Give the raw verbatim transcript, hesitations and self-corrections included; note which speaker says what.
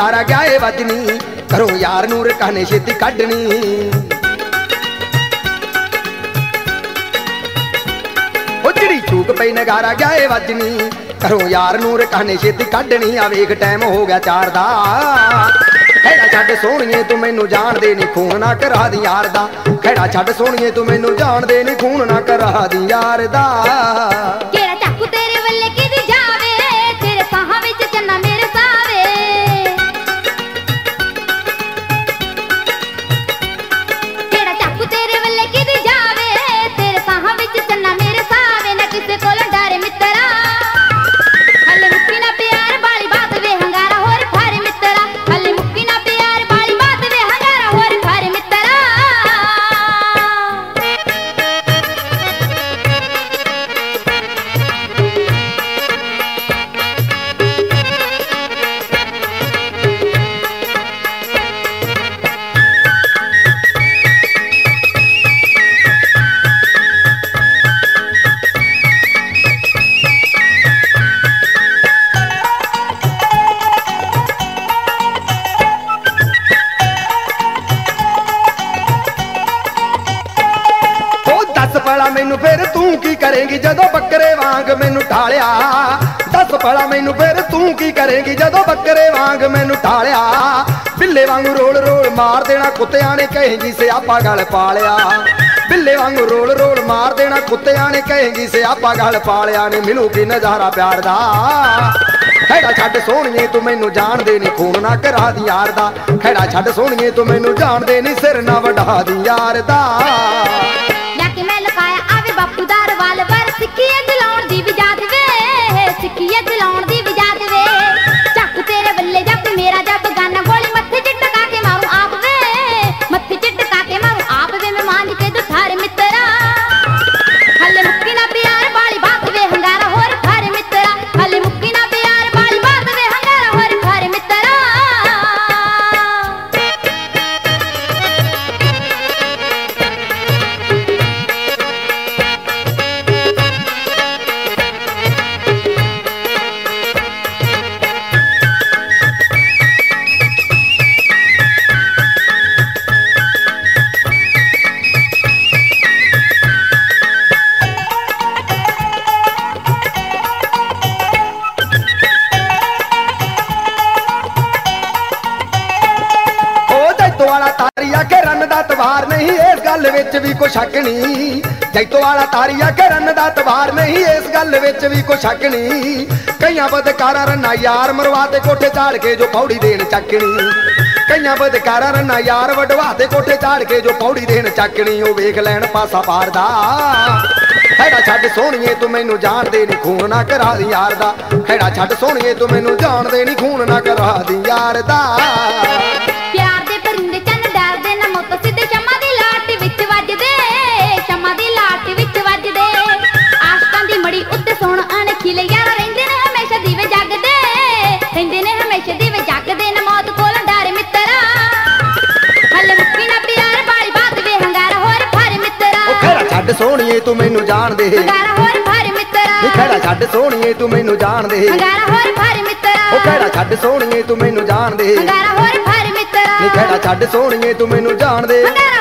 Speaker 1: ਨਗਾਰਾ ਗਿਆ ਏ ਵੱਜਣੀ, ਘਰੋਂ ਯਾਰ ਨੂੰ ਰਕਾਨੇ ਛੇਤੀ ਕੱਢਣੀ। ਉਹ ਜਿਹੜੀ ਛੂਕ ਪਈ ਨਗਾਰਾ ਗਿਆ ਏ ਵੱਜਣੀ, ਘਰੋਂ ਯਾਰ ਨੂੰ ਰਕਾਨੇ ਛੇਤੀ ਕੱਢਣੀ। ਆ ਵੇਖ ਟਾਈਮ ਹੋ ਗਿਆ ਚਾਰ ਦਾ, ਖੈੜਾ ਛੱਡ ਸੋਹਣੀਏ ਤੂੰ ਮੈਨੂੰ ਜਾਣਦੇ ਨੀ, ਖੂਨ ਨਾ ਕਰਾ ਦੀ ਯਾਰ ਦਾ। ਖੈੜਾ ਛੱਡ ਸੋਹਣੀਏ ਤੂੰ ਮੈਨੂੰ ਜਾਣਦੇ ਨੀ, ਖੂਨ ਨਾ ਕਰਾ ਦੀ ਯਾਰ ਦਾ।
Speaker 2: ਕਿਹੜਾ ਚਾਕੂ ਤੇਰੇ ਵੱਲੇ ਕਿਦੀ ਜਾਵੇ, ਤੇਰੇ ਸਾਹਾਂ ਵਿੱਚ ਚੰਨਾ ਮੇਰੇ ਸਾਵੇ। ਕਿਹੜਾ ਚਾਕੂ ਤੇਰੇ ਵੱਲੇ ਕਿਦੀ ਜਾਵੇ, ਤੇਰੇ ਸਾਹਾਂ ਵਿੱਚ ਚੰਨਾ ਮੇਰੇ ਸਾਵੇ। ਨਾ ਕਿਸੇ ਕੋਲੋਂ ਡਰੇ ਮਿੱਤਰਾ, ਹਲੇ ਮੁੱਕੀ ਨਾ ਪਿਆਰ ਵਾਲੀ ਬਾਤ ਵੇ ਹੰਗਾਰਾ ਹੋਰ ਫਾਰੇ ਮਿੱਤਰਾ। ਹਲੇ ਮੁੱਕੀ ਨਾ ਪਿਆਰ ਵਾਲੀ ਬਾਤ ਵੇ ਹੰਗਾਰਾ ਹੋਰ ਫਾਰੇ ਮਿੱਤਰਾ।
Speaker 1: ਭਲਾ ਮੈਨੂੰ ਫਿਰ ਤੂੰ ਕੀ ਕਰੇਂਗੀ ਜਦੋਂ ਬੱਕਰੇ ਵਾਂਗ ਮੈਨੂੰ ਢਾਲਿਆ। ਦੱਸ ਭਲਾ ਮੈਨੂੰ ਫਿਰ ਤੂੰ ਕੀ ਕਰੇਂਗੀ ਜਦੋਂ ਬੱਕਰੇ ਵਾਂਗ ਮੈਨੂੰ ਢਾਲਿਆ। ਬਿੱਲੇ ਵਾਂਗੂ ਰੋਲ ਰੋਲ ਮਾਰ ਦੇਣਾ ਕੁੱਤਿਆਂ ਨੇ, ਕਹੇਂਗੀ ਸਿਆਪਾ ਗਲ ਪਾਲਿਆ। ਬਿੱਲੇ ਵਾਂਗੂ ਰੋਲ ਰੋਲ ਮਾਰ ਦੇਣਾ ਕੁੱਤਿਆਂ ਨੇ, ਕਹੇਂਗੀ ਸਿਆਪਾ ਗਲ ਪਾਲਿਆ। ਨੇ ਮਿਲੂ ਕੀ ਨਜ਼ਾਰਾ ਪਿਆਰ ਦਾ, ਖੈੜਾ ਛੱਡ ਸੋਹਣੀਏ ਤੂੰ ਮੈਨੂੰ ਜਾਣਦੇ ਨੀ, ਖੂਨ ਨਾ ਕਰਾ ਦੀ ਯਾਰ ਦਾ। ਖੈੜਾ ਛੱਡ ਸੋਹਣੀਏ ਤੂੰ ਮੈਨੂੰ ਜਾਣਦੇ ਨੀ, ਸਿਰ ਨਾ ਵਢਾ ਦੀ ਯਾਰ ਦਾ।
Speaker 2: ਬਾਪੂ ਦਾ ਰਵਾਲਵਰ ਸਿੱਖੀਏ ਚਲਾਉਣ ਦੀ ਵਜਾਦ ਵੇ, ਸਿੱਖੀਏ ਚਲਾਉਣ ਦੀ ਵਜਾਦ ਵੇ। ਚੱਕ ਤੇਰੇ ਵੱਲੇ ਜੱਟ ਮੇਰਾ ਜੱਟ ਗਾਨਾ, ਗੋਲੀ ਮੱਥੇ ਚ ਟਕਾ ਕੇ ਮਾਰੂ ਆਪ ਵੇ, ਮੱਥੇ ਚ ਟਕਾ ਕੇ ਮਾਰੂ ਆਪ ਵੇ। ਮੈਂ ਮਾਂਜ ਕੇ ਦੁਥਾਰੇ ਮਿੱਤਰਾ, ਹਲੇ ਮੁੱਕੀ ਨਾ ਪਿਆਰ ਵਾਲੀ ਬਾਤ ਵੇ ਹੰਗਾਰਾ ਹੋਰ ਫਾਰੇ ਮਿੱਤਰਾ। ਹਲੇ ਮੁੱਕੀ ਨਾ ਪਿਆਰ ਵਾਲੀ ਬਾਤ ਵੇ ਹੰਗਾਰਾ ਹੋਰ ਫਾਰੇ ਮਿੱਤਰਾ।
Speaker 1: ਵਾਲਾ ਤਾਰੀ ਆ ਕੇ ਰਨ ਦਾ ਤਵਾਰ ਨਹੀਂ, ਇਸ ਗੱਲ ਵਿੱਚ ਵੀ ਕੋਈ ਸ਼ੱਕ ਨਹੀਂ। ਜੈਤੋ ਵਾਲਾ ਤਾਰੀ ਆ ਕੇ ਰਨ ਦਾ ਤਵਾਰ ਨਹੀਂ, ਇਸ ਗੱਲ ਵਿੱਚ ਵੀ ਕੋਈ ਸ਼ੱਕ ਨਹੀਂ। ਕਈਆਂ ਬਦਕਾਰਾਂ ਰੰਨਾ ਯਾਰ ਮਰਵਾ ਤੇ ਕੋਠੇ ਚਾੜ ਕੇ ਜੋ ਪੌੜੀ ਦੇਣ ਚੱਕਣੀ। ਕਈਆਂ ਬਦਕਾਰਾਂ ਰੰਨਾ ਯਾਰ ਵਡਵਾ ਤੇ ਕੋਠੇ ਚਾੜ ਕੇ ਜੋ ਪੌੜੀ ਦੇਣ ਚੱਕਣੀ। ਉਹ ਵੇਖ ਲੈਣ ਪਾਸਾ ਪਾਰ ਦਾ, ਖੈੜਾ ਛੱਡ ਸੋਹਣੀਏ ਤੂੰ ਮੈਨੂੰ ਜਾਣਦੇ ਨੀ, ਖੂਨ ਨਾ ਕਰਾ ਦੀ ਯਾਰ ਦਾ। ਖੈੜਾ ਛੱਡ ਸੋਹਣੀਏ ਤੂੰ ਮੈਨੂੰ ਜਾਣਦੇ ਨੀ, ਖੂਨ ਨਾ ਕਰਾ ਦੀ ਯਾਰ ਦਾ।
Speaker 2: ਪਿਆਰ ਦੇ ਪਰਿੰਦੇ ਚੰਨ ਡਰਦੇ ਨਾ, ਮੁੱਤ ਸਿੱਧੇ ਸ਼ਮਾ ਦੀ ਲਾਟ ਵਿੱਚ ਵੱਜਦੇ, ਸ਼ਮਾ ਦੀ ਲਾਟ ਵਿੱਚ ਵੱਜਦੇ। ਆਸ਼ਕਾਂ ਦੀ ਮੜੀ ਉੱਤੇ ਸੋਹਣ ਅਣਖੀ ਲੈ ਯਾਰ ਰਹਿੰਦੇ ਨੇ ਹਮੇਸ਼ਾ ਦੀਵੇ ਜਗਦੇ, ਰਹਿੰਦੇ ਨੇ ਹਮੇਸ਼ਾ ਦੀਵੇ ਜਗਦੇ। ਨਾ ਮੌਤ ਕੋਲ ਡਰ ਮਿੱਤਰਾ, ਹਲੇ ਮੁੱਕੀ ਨਾ ਪਿਆਰ ਵਾਲੀ ਬਾਤ ਵੇ ਹੰਗਾਰਾ ਹੋਰ ਫਾਰੇ ਮਿੱਤਰਾ।
Speaker 1: ਉਹ ਖੈੜਾ ਛੱਡ ਸੋਹਣੀਏ ਤੂੰ ਮੈਨੂੰ ਜਾਣਦੇ,
Speaker 2: ਹੰਗਾਰਾ ਹੋਰ ਫਾਰੇ ਮਿੱਤਰਾ।
Speaker 1: ਖੈੜਾ ਛੱਡ ਸੋਹਣੀਏ ਤੂੰ ਮੈਨੂੰ ਜਾਣਦੇ,
Speaker 2: ਹੰਗਾਰਾ ਹੋਰ ਫਾਰੇ ਮਿੱਤਰਾ।
Speaker 1: ਉਹ ਖੈੜਾ ਛੱਡ ਸੋਹਣੀਏ ਤੂੰ ਮੈਨੂੰ ਜਾਣਦੇ,
Speaker 2: ਹੰਗਾਰਾ ਹੋਰ ਫਾਰੇ ਮਿੱਤਰਾ।
Speaker 1: ਖੈੜਾ ਛੱਡ ਸੋਹਣੀਏ ਤੂੰ ਮੈਨੂੰ ਜਾਣਦੇ।